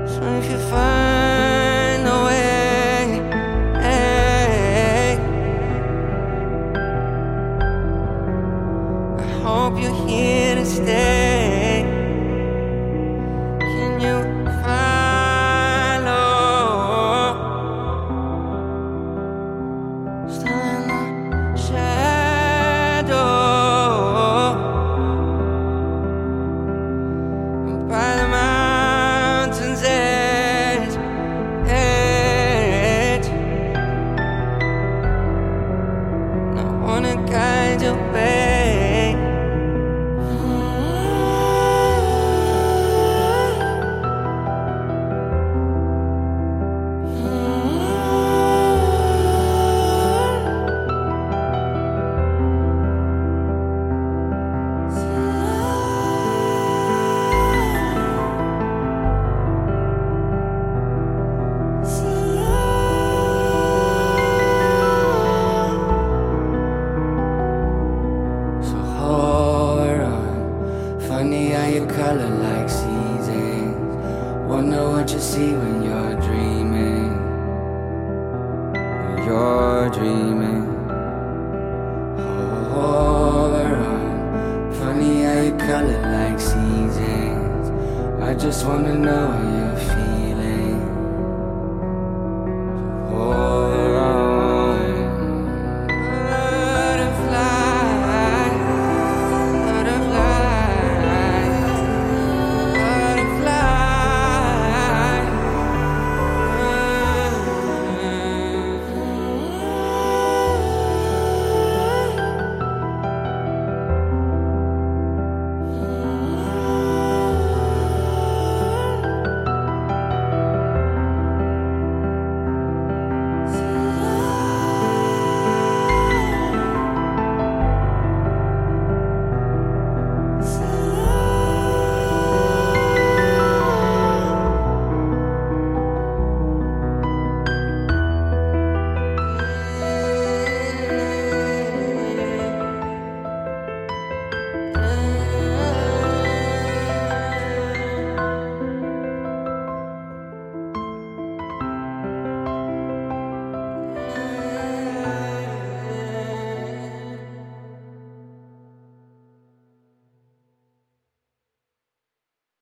So if you find a way, I hope you're here to stay. Can you follow? Still in the shadow, by the mountain's edge, and I wanna guide your way. Funny how you color like seasons. Wonder what you see when you're dreaming. When you're dreaming. Hold on. Funny how you color like seasons. I just wanna know how you're feeling.